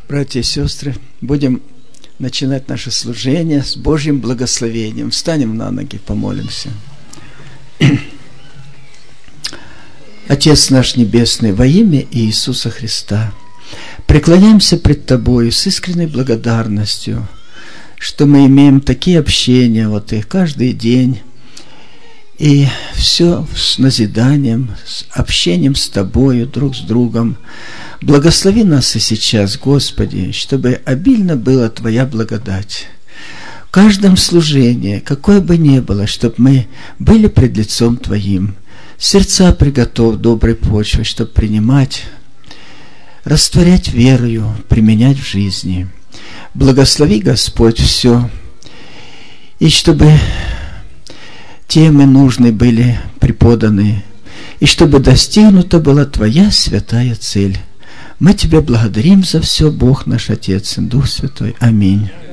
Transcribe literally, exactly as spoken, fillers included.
Братья и сестры, будем начинать наше служение с Божьим благословением. Встанем на ноги, помолимся. Отец наш Небесный, во имя Иисуса Христа, преклоняемся пред Тобою с искренней благодарностью, что мы имеем такие общения вот и каждый день, и все с назиданием, с общением с Тобою, друг с другом. Благослови нас и сейчас, Господи, чтобы обильно была Твоя благодать. В каждом служении, какое бы ни было, чтобы мы были пред лицом Твоим, сердца приготовь доброй почвой, чтобы принимать, растворять верою, применять в жизни. Благослови, Господь, все, и чтобы темы нужные были преподаны, и чтобы достигнута была Твоя святая цель. Мы Тебя благодарим за все, Бог наш Отец и Дух Святой. Аминь.